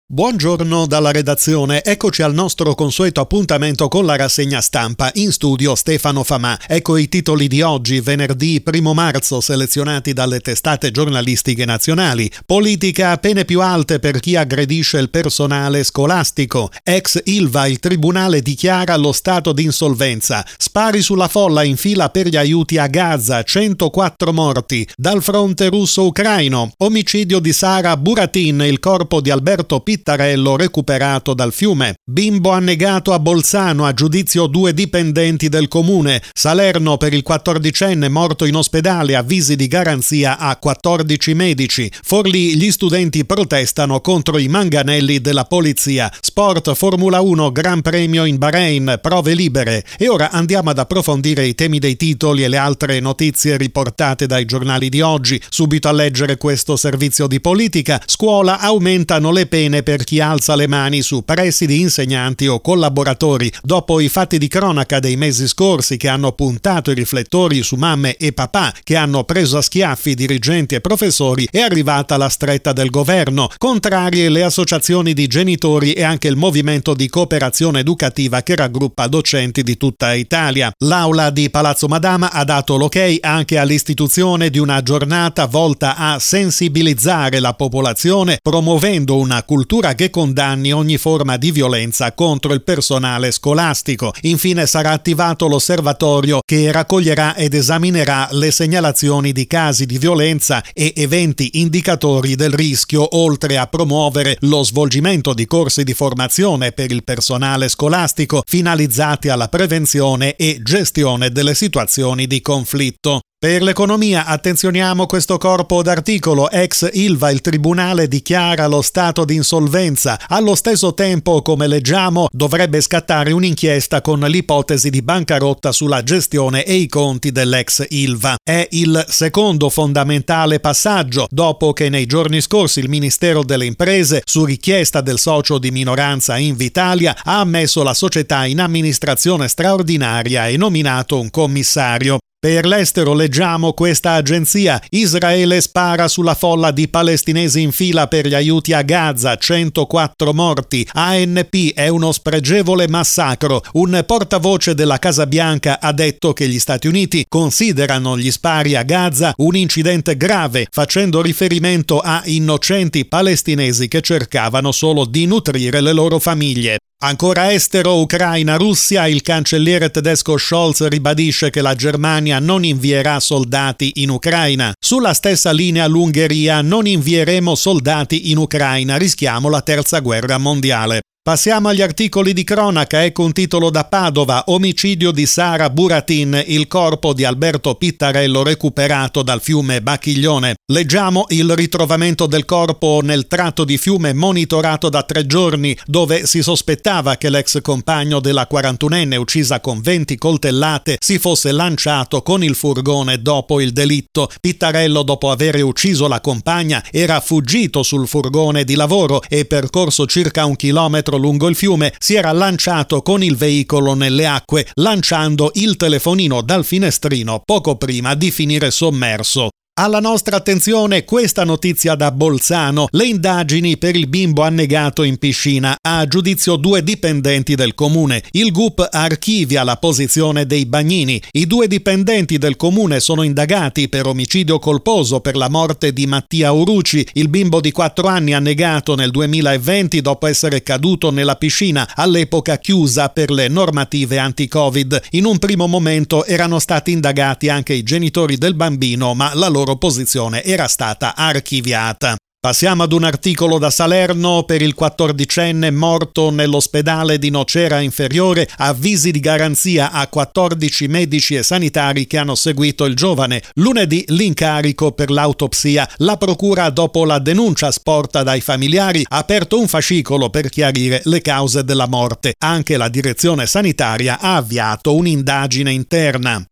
Buongiorno dalla redazione, eccoci al nostro consueto appuntamento con la rassegna stampa. In studio Stefano Famà. Ecco i titoli di oggi, venerdì 1 marzo, selezionati dalle testate giornalistiche nazionali. Politica, pene più alte per chi aggredisce il personale scolastico. Ex Ilva, il tribunale dichiara lo stato di insolvenza. Spari sulla folla in fila per gli aiuti a Gaza, 104 morti. Dal fronte russo-ucraino. Omicidio di Sara Buratin, il corpo di Alberto Pittarello recuperato dal fiume. Bimbo annegato a Bolzano, a giudizio 2 dipendenti del comune. Salerno, per il 14enne morto in ospedale, avvisi di garanzia a 14 medici. Forlì, gli studenti protestano contro i manganelli della polizia. Sport, Formula 1, Gran Premio in Bahrain, prove libere. E ora andiamo ad approfondire i temi dei titoli e le altre notizie riportate dai giornali di oggi. Subito a leggere questo servizio di politica. Scuola, aumentano le pene per chi alza le mani su presidi, insegnanti o collaboratori. Dopo i fatti di cronaca dei mesi scorsi che hanno puntato i riflettori su mamme e papà che hanno preso a schiaffi dirigenti e professori, è arrivata la stretta del governo. Contrarie le associazioni di genitori e anche il movimento di cooperazione educativa che raggruppa docenti di tutta Italia. L'aula di Palazzo Madama ha dato l'ok anche all'istituzione di una giornata volta a sensibilizzare la popolazione, promuovendo una cultura che condanni ogni forma di violenza contro il personale scolastico. Infine sarà attivato l'osservatorio che raccoglierà ed esaminerà le segnalazioni di casi di violenza e eventi indicatori del rischio, oltre a promuovere lo svolgimento di corsi di formazione per il personale scolastico finalizzati alla prevenzione e gestione delle situazioni di conflitto. Per l'economia attenzioniamo questo corpo d'articolo. Ex Ilva, il tribunale dichiara lo stato di insolvenza. Allo stesso tempo, come leggiamo, dovrebbe scattare un'inchiesta con l'ipotesi di bancarotta sulla gestione e i conti dell'ex Ilva. È il secondo fondamentale passaggio, dopo che nei giorni scorsi il Ministero delle Imprese, su richiesta del socio di minoranza Invitalia, ha ammesso la società in amministrazione straordinaria e nominato un commissario. Per l'estero leggiamo questa agenzia. Israele spara sulla folla di palestinesi in fila per gli aiuti a Gaza, 104 morti. ANP è uno spregevole massacro. Un portavoce della Casa Bianca ha detto che gli Stati Uniti considerano gli spari a Gaza un incidente grave, facendo riferimento a innocenti palestinesi che cercavano solo di nutrire le loro famiglie. Ancora estero, Ucraina, Russia, il cancelliere tedesco Scholz ribadisce che la Germania non invierà soldati in Ucraina. Sulla stessa linea l'Ungheria, non invieremo soldati in Ucraina, rischiamo la terza guerra mondiale. Passiamo agli articoli di cronaca, ecco un titolo da Padova, omicidio di Sara Buratin, il corpo di Alberto Pittarello recuperato dal fiume Bacchiglione. Leggiamo il ritrovamento del corpo nel tratto di fiume monitorato da 3 giorni, dove si sospettava che l'ex compagno della 41enne uccisa con 20 coltellate si fosse lanciato con il furgone dopo il delitto. Pittarello, dopo aver ucciso la compagna, era fuggito sul furgone di lavoro e, percorso circa 1 chilometro lungo il fiume, si era lanciato con il veicolo nelle acque, lanciando il telefonino dal finestrino poco prima di finire sommerso. Alla nostra attenzione questa notizia da Bolzano. Le indagini per il bimbo annegato in piscina. A giudizio 2 dipendenti del comune. Il GUP archivia la posizione dei bagnini. I 2 dipendenti del comune sono indagati per omicidio colposo per la morte di Mattia Uruci, il bimbo di 4 anni annegato nel 2020 dopo essere caduto nella piscina, all'epoca chiusa per le normative anti-Covid. In un primo momento erano stati indagati anche i genitori del bambino, ma la loro posizione era stata archiviata. Passiamo ad un articolo da Salerno. Per il 14enne morto nell'ospedale di Nocera Inferiore, avvisi di garanzia a 14 medici e sanitari che hanno seguito il giovane. Lunedì l'incarico per l'autopsia. La procura, dopo la denuncia sporta dai familiari, ha aperto un fascicolo per chiarire le cause della morte. Anche la direzione sanitaria ha avviato un'indagine interna.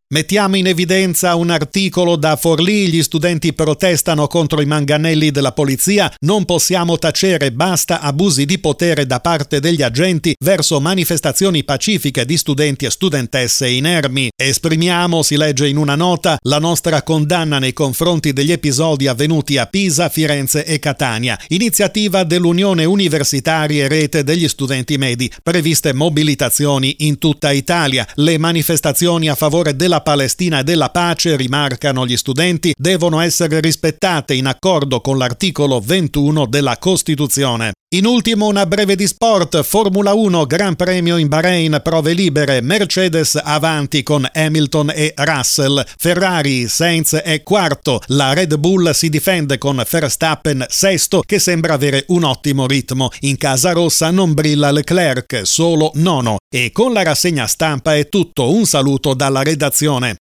Mettiamo in evidenza un articolo da Forlì, gli studenti protestano contro i manganelli della polizia, non possiamo tacere, basta abusi di potere da parte degli agenti verso manifestazioni pacifiche di studenti e studentesse inermi. Esprimiamo, si legge in una nota, la nostra condanna nei confronti degli episodi avvenuti a Pisa, Firenze e Catania. Iniziativa dell'Unione Universitaria e Rete degli Studenti Medi, previste mobilitazioni in tutta Italia. Le manifestazioni a favore della Palestina e della pace, rimarcano gli studenti, devono essere rispettate in accordo con l'articolo 21 della Costituzione. In ultimo una breve di sport, Formula 1, Gran Premio in Bahrain, prove libere, Mercedes avanti con Hamilton e Russell, Ferrari, Sainz è quarto, la Red Bull si difende con Verstappen sesto che sembra avere un ottimo ritmo, in casa rossa non brilla Leclerc, solo nono. E con la rassegna stampa è tutto, un saluto dalla redazione.